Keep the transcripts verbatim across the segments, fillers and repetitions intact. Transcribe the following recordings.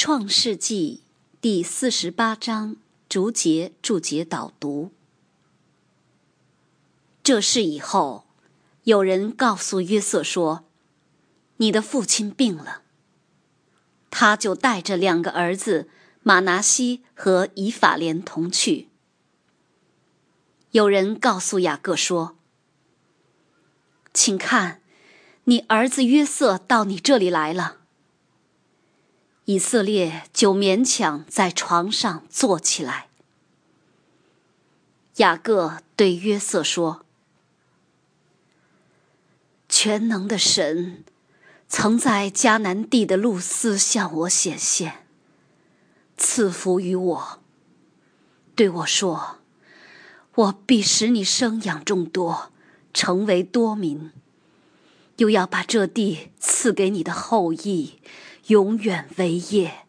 创世纪第四十八章逐节注解导读。这事以后，有人告诉约瑟说，你的父亲病了。他就带着两个儿子马拿西和以法莲同去。有人告诉雅各说，请看，你儿子约瑟到你这里来了。以色列就勉强在床上坐起来。雅各对约瑟说，全能的神曾在迦南地的路斯向我显现，赐福于我，对我说，我必使你生养众多，成为多民，又要把这地赐给你的后裔，永远为业。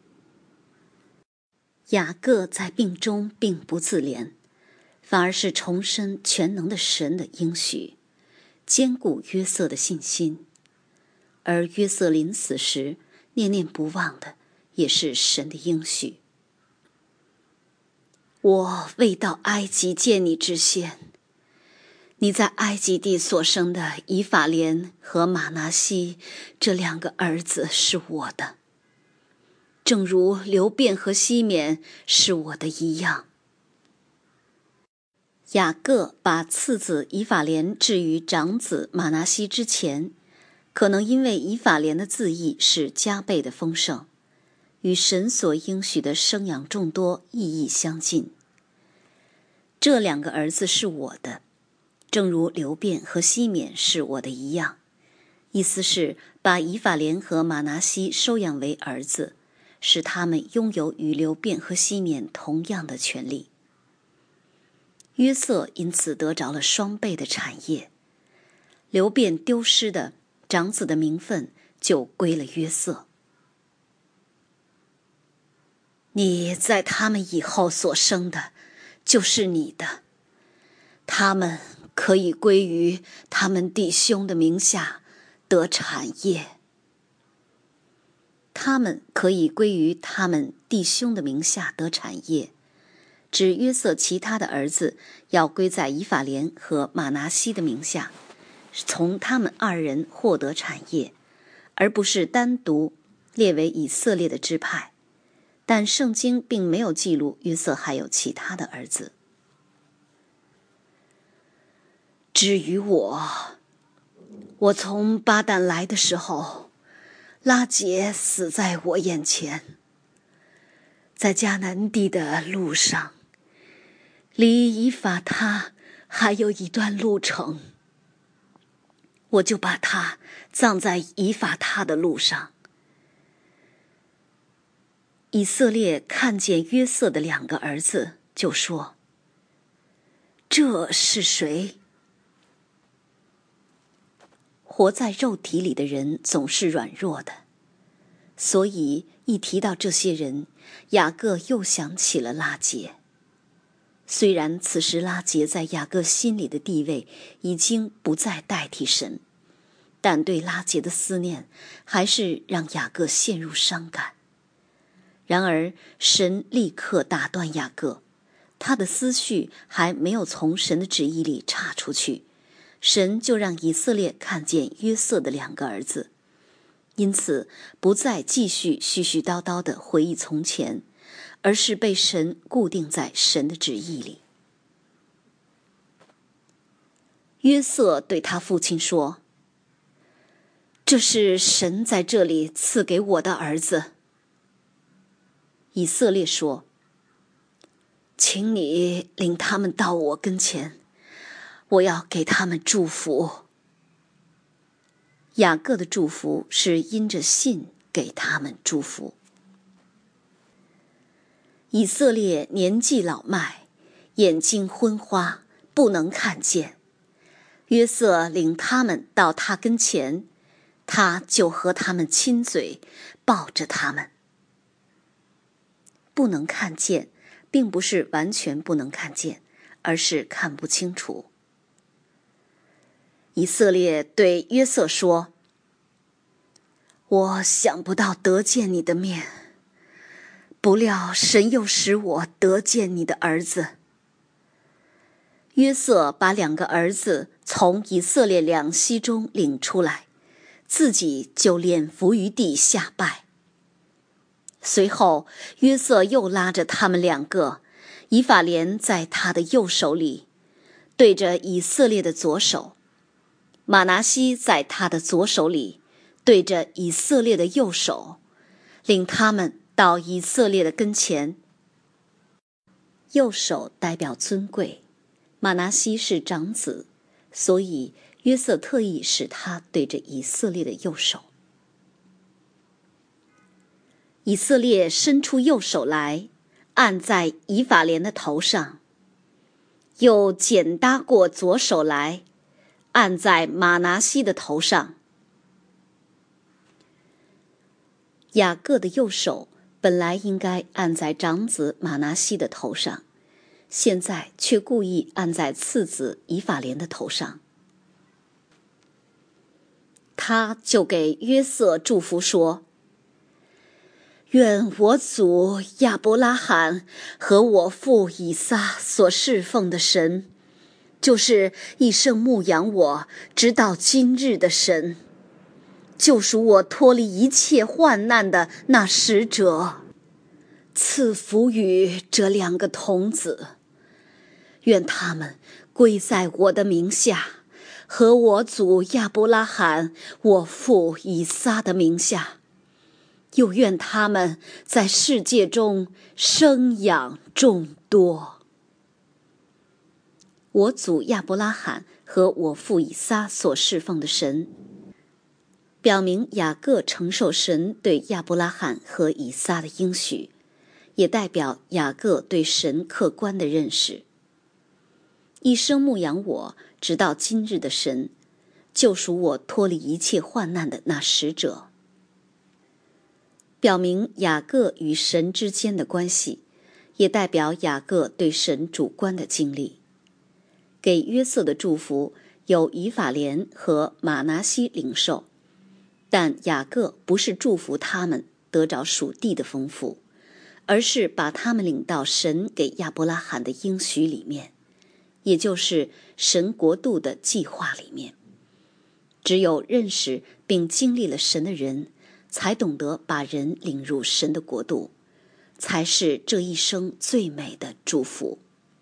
雅各在病中并不自怜，反而是重申全能的神的应许，坚固约瑟的信心。而约瑟临死时念念不忘的也是神的应许。我未到埃及见你之先，你在埃及地所生的以法莲和马拿西这两个儿子是我的，正如流便和西缅是我的一样。雅各把次子以法莲置于长子马拿西之前，可能因为以法莲的字义是加倍的丰盛，与神所应许的生养众多意义相近。这两个儿子是我的，正如流便和西缅是我的一样，意思是把以法莲和马拿西收养为儿子，使他们拥有与流便和西缅同样的权利。约瑟因此得着了双倍的产业，流便丢失的长子的名分就归了约瑟。你在他们以后所生的就是你的，他们可以归于他们弟兄的名下得产业。他们可以归于他们弟兄的名下得产业，指约瑟其他的儿子要归在以法莲和马拿西的名下，从他们二人获得产业，而不是单独列为以色列的支派。但圣经并没有记录约瑟还有其他的儿子。至于我，我从巴旦来的时候，拉结死在我眼前，在迦南地的路上，离以法他还有一段路程，我就把他葬在以法他的路上。以色列看见约瑟的两个儿子，就说，这是谁？活在肉体里的人总是软弱的，所以一提到这些人，雅各又想起了拉结。虽然此时拉结在雅各心里的地位已经不再代替神，但对拉结的思念还是让雅各陷入伤感。然而神立刻打断雅各，他的思绪还没有从神的旨意里岔出去，神就让以色列看见约瑟的两个儿子，因此不再继续絮絮叨叨地回忆从前，而是被神固定在神的旨意里。约瑟对他父亲说，这是神在这里赐给我的儿子。以色列说，请你领他们到我跟前，我要给他们祝福。雅各的祝福是因着信给他们祝福。以色列年纪老迈，眼睛昏花，不能看见。约瑟领他们到他跟前，他就和他们亲嘴，抱着他们。不能看见，并不是完全不能看见，而是看不清楚。以色列对约瑟说，我想不到得见你的面， 不料神又使我得见你的儿子。约瑟把两个儿子从以色列两栖中领出来，自己就脸伏于地下拜。随后约瑟又拉着他们两个，以法莲在他的右手里，对着以色列的左手；马拿西在他的左手里，对着以色列的右手，领他们到以色列的跟前。右手代表尊贵，马拿西是长子，所以约瑟特意使他对着以色列的右手。以色列伸出右手来，按在以法莲的头上，又剪搭过左手来，按在马拿西的头上。雅各的右手本来应该按在长子马拿西的头上，现在却故意按在次子以法莲的头上。他就给约瑟祝福说：愿我祖亚伯拉罕和我父以撒所侍奉的神，就是一生牧养我直到今日的神，救赎我脱离一切患难的那使者，赐福于这两个童子，愿他们归在我的名下，和我祖亚伯拉罕我父以撒的名下，又愿他们在世界中生养众多。我祖亚伯拉罕和我父以撒所侍奉的神，表明雅各承受神对亚伯拉罕和以撒的应许，也代表雅各对神客观的认识。一生牧养我直到今日的神，救赎我脱离一切患难的那使者，表明雅各与神之间的关系，也代表雅各对神主观的经历。给约瑟的祝福有以法莲和马拿西领受，但雅各不是祝福他们得着属地的丰富，而是把他们领到神给亚伯拉罕的应许里面，也就是神国度的计划里面。只有认识并经历了神的人，才懂得把人领入神的国度，才是这一生最美的祝福。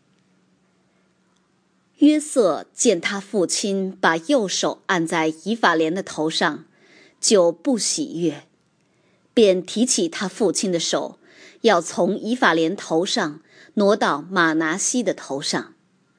约瑟见他父亲把右手按在以法莲的头上，就不喜悦，便提起他父亲的手，要从以法莲头上挪到马拿西的头上。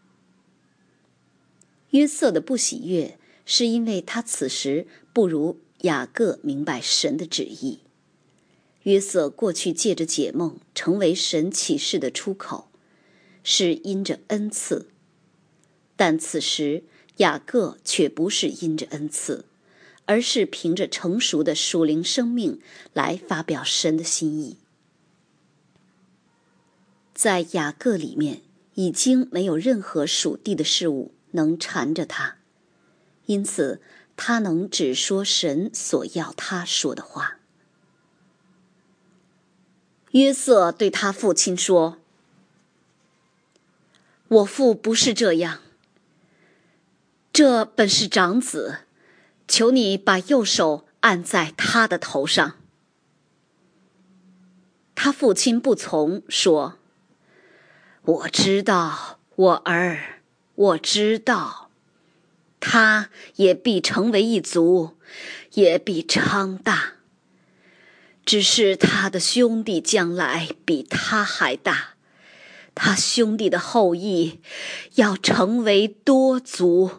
约瑟的不喜悦，是因为他此时不如雅各明白神的旨意。约瑟过去借着解梦成为神启示的出口，是因着恩赐，但此时雅各却不是因着恩赐，而是凭着成熟的属灵生命来发表神的心意。在雅各里面已经没有任何属地的事物能缠着他，因此他能只说神所要他说的话。约瑟对他父亲说：我父不是这样，这本是长子，求你把右手按在他的头上。他父亲不从，说：我知道，我儿，我知道，他也必成为一族，也必昌大，只是他的兄弟将来比他还大，他兄弟的后裔要成为多族。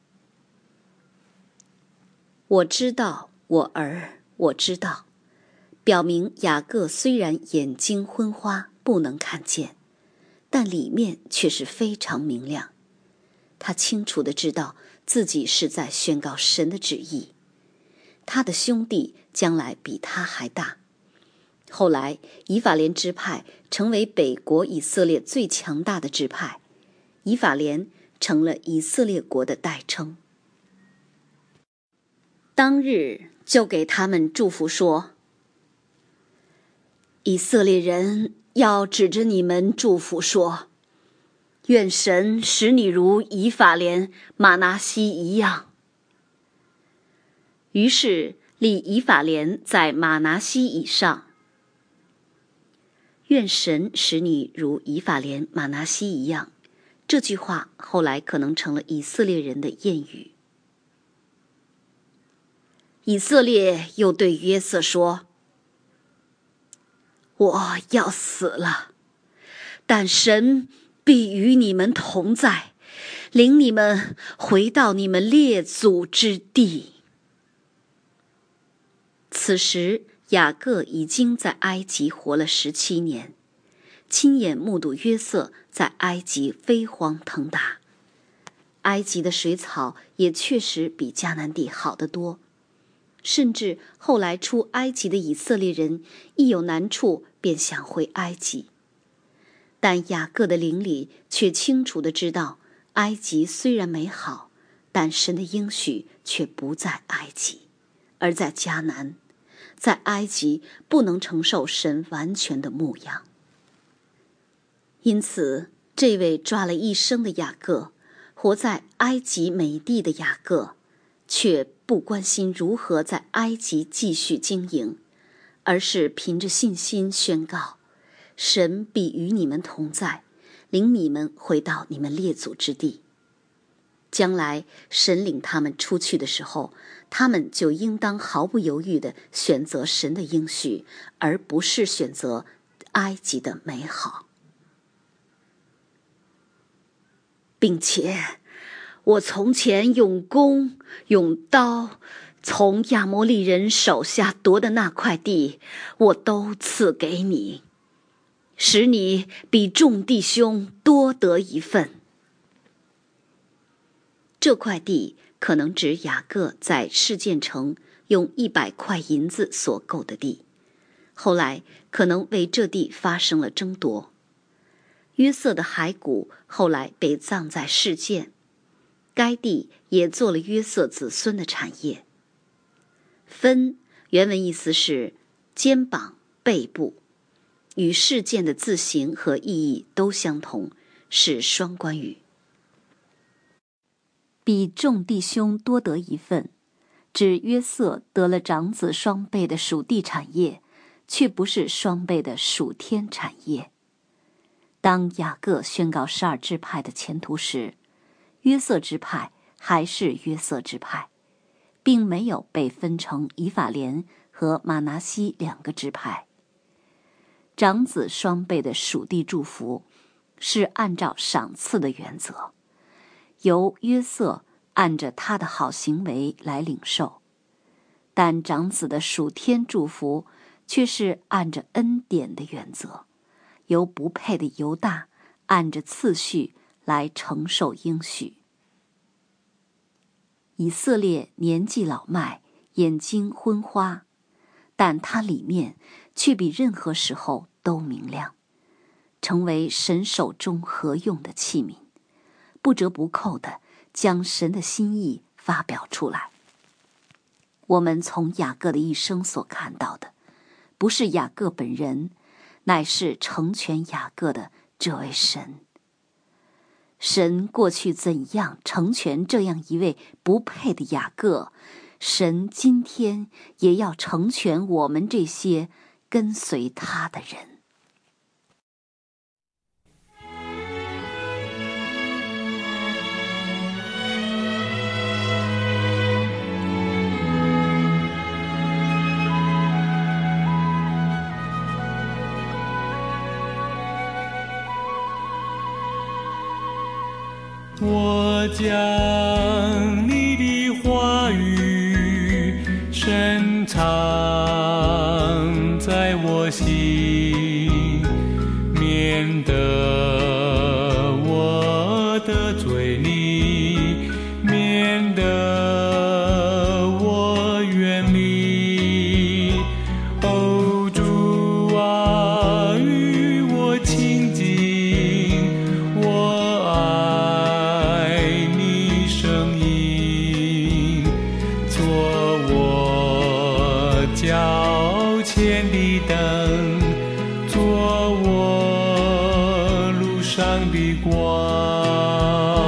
我知道，我儿，我知道，表明雅各虽然眼睛昏花不能看见，但里面却是非常明亮。他清楚地知道自己是在宣告神的旨意，他的兄弟将来比他还大。后来以法莲支派成为北国以色列最强大的支派，以法莲成了以色列国的代称。当日就给他们祝福说： 以色列人要指着你们祝福说，愿神使你如以法莲、玛拿西一样。于是立以法莲在玛拿西以上。愿神使你如以法莲、玛拿西一样，这句话后来可能成了以色列人的谚语。以色列又对约瑟说，我要死了，但神必与你们同在，领你们回到你们列祖之地。此时雅各已经在埃及活了十七年，亲眼目睹约瑟在埃及飞黄腾达。埃及的水草也确实比迦南地好得多，甚至后来出埃及的以色列人一有难处便想回埃及。但雅各的灵里却清楚地知道，埃及虽然美好，但神的应许却不在埃及，而在迦南。在埃及不能承受神完全的牧养。因此这位抓了一生的雅各，活在埃及美地的雅各，却不关心如何在埃及继续经营，而是凭着信心宣告，神必与你们同在，领你们回到你们列祖之地。将来神领他们出去的时候，他们就应当毫不犹豫地选择神的应许，而不是选择埃及的美好。并且我从前用弓用刀从亚摩利人手下夺的那块地，我都赐给你，使你比众弟兄多得一份。这块地可能指雅各在示剑城用一百块银子所购的地，后来可能为这地发生了争夺。约瑟的骸骨后来被葬在示剑，该地也做了约瑟子孙的产业。分原文意思是肩膀、背部，与示剑的字形和意义都相同，是双关语。比众弟兄多得一份，指约瑟得了长子双倍的属地产业，却不是双倍的属天产业。当雅各宣告十二支派的前途时，约瑟支派还是约瑟支派，并没有被分成以法莲和玛拿西两个支派。长子双倍的属地祝福是按照赏赐的原则，由约瑟按着他的好行为来领受，但长子的属天祝福却是按着恩典的原则，由不配的犹大按着次序来承受应许。以色列年纪老迈，眼睛昏花，但他里面却比任何时候都明亮，成为神手中合用的器皿，不折不扣地将神的心意发表出来。我们从雅各的一生所看到的，不是雅各本人，乃是成全雅各的这位神。神过去怎样成全这样一位不配的雅各，神今天也要成全我们这些跟随他的人。 我将你的话语深藏在我心，免得我得罪你，免得我远离。哦，主啊，与我亲近，我爱你声音，做我脚前的灯， 上的光。